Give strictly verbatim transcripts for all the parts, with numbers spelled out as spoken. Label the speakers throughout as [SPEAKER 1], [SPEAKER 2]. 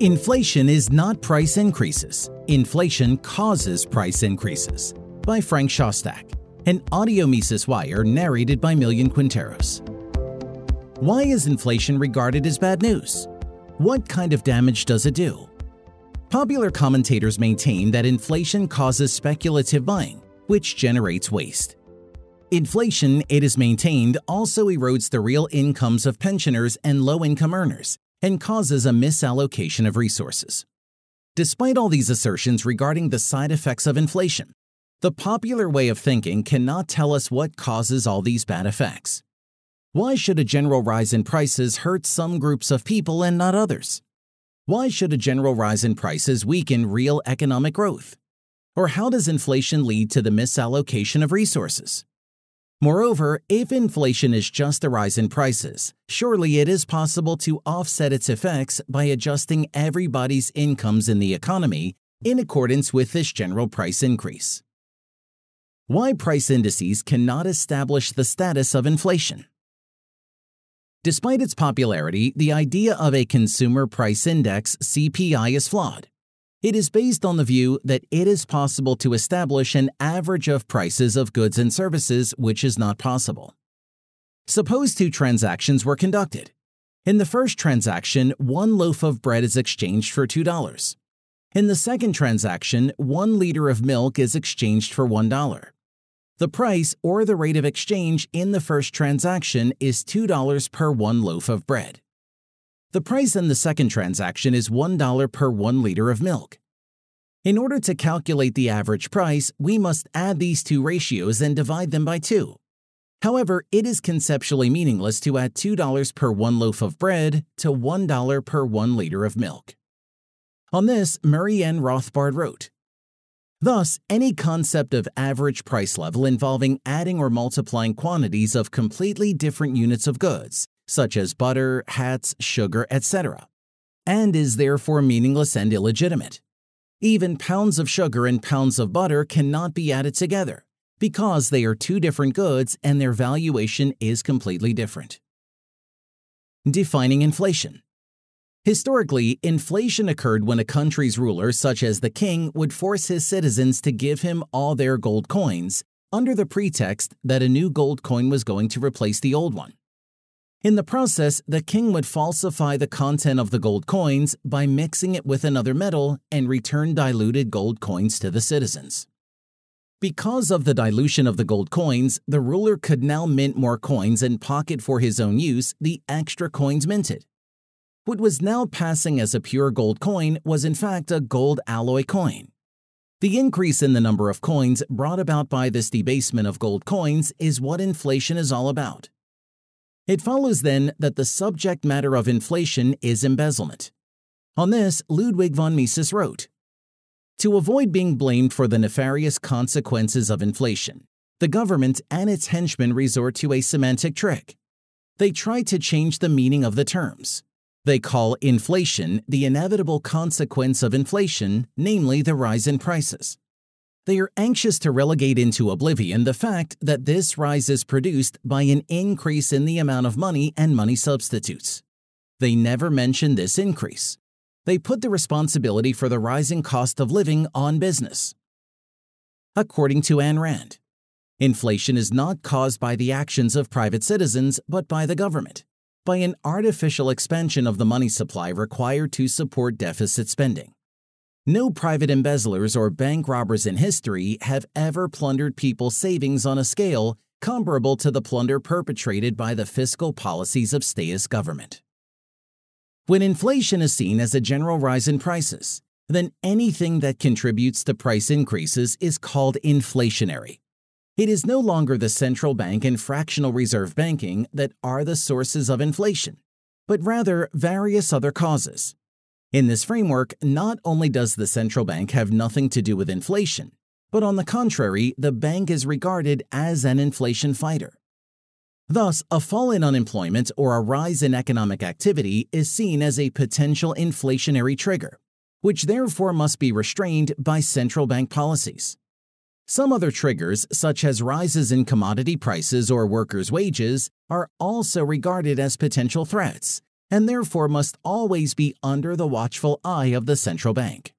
[SPEAKER 1] Inflation is not price increases. Inflation causes price increases. By Frank Shostak, an audio Mises Wire narrated by Millian Quinteros. Why is inflation regarded as bad news? What kind of damage does it do? Popular commentators maintain that inflation causes speculative buying, which generates waste. Inflation, it is maintained, also erodes the real incomes of pensioners and low-income earners and causes a misallocation of resources. Despite all these assertions regarding the side effects of inflation, the popular way of thinking cannot tell us what causes all these bad effects. Why should a general rise in prices hurt some groups of people and not others? Why should a general rise in prices weaken real economic growth? Or how does inflation lead to the misallocation of resources? Moreover, if inflation is just a rise in prices, surely it is possible to offset its effects by adjusting everybody's incomes in the economy in accordance with this general price increase. Why price indices cannot establish the status of inflation? Despite its popularity, the idea of a consumer price index C P I is flawed. It is based on the view that it is possible to establish an average of prices of goods and services, which is not possible. Suppose two transactions were conducted. In the first transaction, one loaf of bread is exchanged for two dollars. In the second transaction, one liter of milk is exchanged for one dollar. The price or the rate of exchange in the first transaction is two dollars per one loaf of bread. The price in the second transaction is one dollar per one liter of milk. In order to calculate the average price, we must add these two ratios and divide them by two. However, it is conceptually meaningless to add two dollars per one loaf of bread to one dollar per one liter of milk. On this, Murray N. Rothbard wrote, "Thus, any concept of average price level involving adding or multiplying quantities of completely different units of goods, such as butter, hats, sugar, et cetera, and is therefore meaningless and illegitimate. Even pounds of sugar and pounds of butter cannot be added together, because they are two different goods and their valuation is completely different." Defining inflation. Historically, inflation occurred when a country's ruler, such as the king, would force his citizens to give him all their gold coins under the pretext that a new gold coin was going to replace the old one. In the process, the king would falsify the content of the gold coins by mixing it with another metal and return diluted gold coins to the citizens. Because of the dilution of the gold coins, the ruler could now mint more coins and pocket for his own use the extra coins minted. What was now passing as a pure gold coin was in fact a gold alloy coin. The increase in the number of coins brought about by this debasement of gold coins is what inflation is all about. It follows then that the subject matter of inflation is embezzlement. On this, Ludwig von Mises wrote, "To avoid being blamed for the nefarious consequences of inflation, the government and its henchmen resort to a semantic trick. They try to change the meaning of the terms. They call inflation the inevitable consequence of inflation, namely the rise in prices. They are anxious to relegate into oblivion the fact that this rise is produced by an increase in the amount of money and money substitutes. They never mention this increase. They put the responsibility for the rising cost of living on business." According to Ayn Rand, inflation is not caused by the actions of private citizens but by the government, by an artificial expansion of the money supply required to support deficit spending. No private embezzlers or bank robbers in history have ever plundered people's savings on a scale comparable to the plunder perpetrated by the fiscal policies of status government. When inflation is seen as a general rise in prices, then anything that contributes to price increases is called inflationary. It is no longer the central bank and fractional reserve banking that are the sources of inflation, but rather various other causes. In this framework, not only does the central bank have nothing to do with inflation, but on the contrary, the bank is regarded as an inflation fighter. Thus, a fall in unemployment or a rise in economic activity is seen as a potential inflationary trigger, which therefore must be restrained by central bank policies. Some other triggers, such as rises in commodity prices or workers' wages, are also regarded as potential threats, and therefore must always be under the watchful eye of the central bank.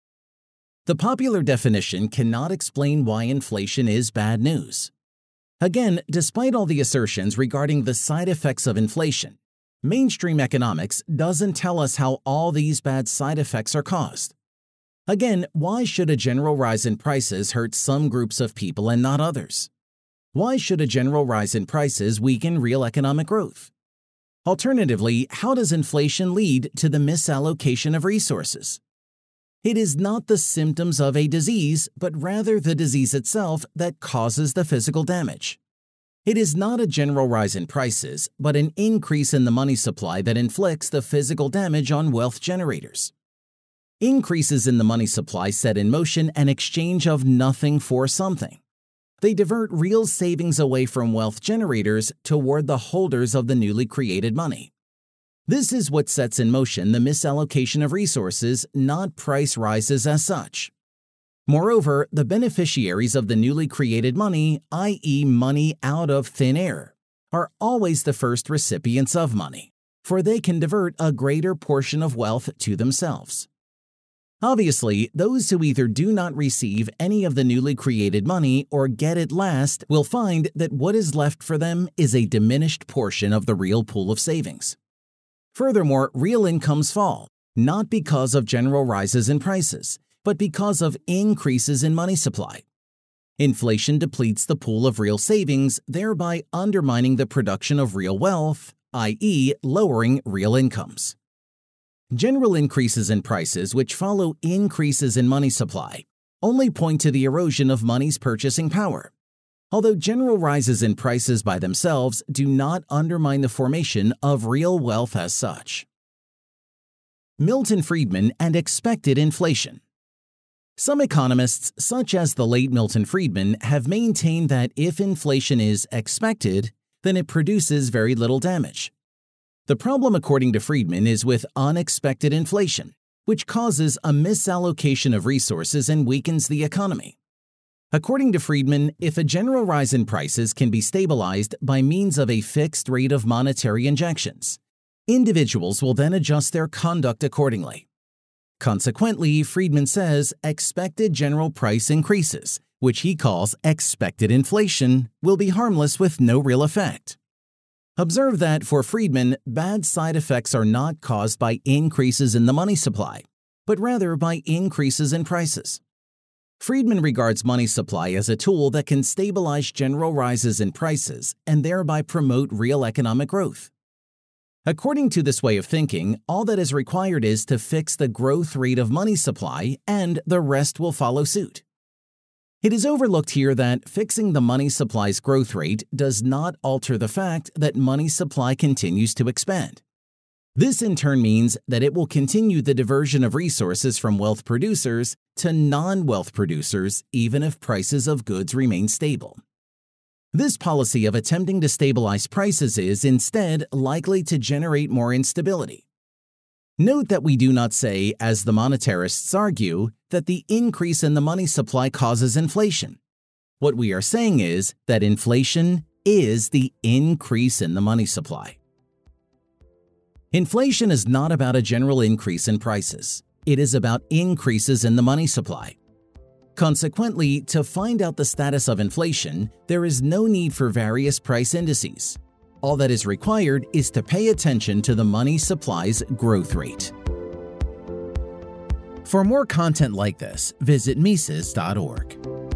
[SPEAKER 1] The popular definition cannot explain why inflation is bad news. Again, despite all the assertions regarding the side effects of inflation, mainstream economics doesn't tell us how all these bad side effects are caused. Again, why should a general rise in prices hurt some groups of people and not others? Why should a general rise in prices weaken real economic growth? Alternatively, how does inflation lead to the misallocation of resources? It is not the symptoms of a disease, but rather the disease itself that causes the physical damage. It is not a general rise in prices, but an increase in the money supply that inflicts the physical damage on wealth generators. Increases in the money supply set in motion an exchange of nothing for something. They divert real savings away from wealth generators toward the holders of the newly created money. This is what sets in motion the misallocation of resources, not price rises as such. Moreover, the beneficiaries of the newly created money, that is money out of thin air, are always the first recipients of money, for they can divert a greater portion of wealth to themselves. Obviously, those who either do not receive any of the newly created money or get it last will find that what is left for them is a diminished portion of the real pool of savings. Furthermore, real incomes fall, not because of general rises in prices, but because of increases in money supply. Inflation depletes the pool of real savings, thereby undermining the production of real wealth, that is, lowering real incomes. General increases in prices which follow increases in money supply only point to the erosion of money's purchasing power, although general rises in prices by themselves do not undermine the formation of real wealth as such. Milton Friedman and expected inflation. Some economists, such as the late Milton Friedman, have maintained that if inflation is expected, then it produces very little damage. The problem, according to Friedman, is with unexpected inflation, which causes a misallocation of resources and weakens the economy. According to Friedman, if a general rise in prices can be stabilized by means of a fixed rate of monetary injections, individuals will then adjust their conduct accordingly. Consequently, Friedman says expected general price increases, which he calls expected inflation, will be harmless with no real effect. Observe that for Friedman, bad side effects are not caused by increases in the money supply, but rather by increases in prices. Friedman regards money supply as a tool that can stabilize general rises in prices and thereby promote real economic growth. According to this way of thinking, all that is required is to fix the growth rate of money supply and the rest will follow suit. It is overlooked here that fixing the money supply's growth rate does not alter the fact that money supply continues to expand. This in turn means that it will continue the diversion of resources from wealth producers to non-wealth producers even if prices of goods remain stable. This policy of attempting to stabilize prices is instead likely to generate more instability. Note that we do not say, as the monetarists argue, that the increase in the money supply causes inflation. What we are saying is that inflation is the increase in the money supply. Inflation is not about a general increase in prices. It is about increases in the money supply. Consequently, to find out the status of inflation, there is no need for various price indices. All that is required is to pay attention to the money supply's growth rate. For more content like this, visit Mises dot org.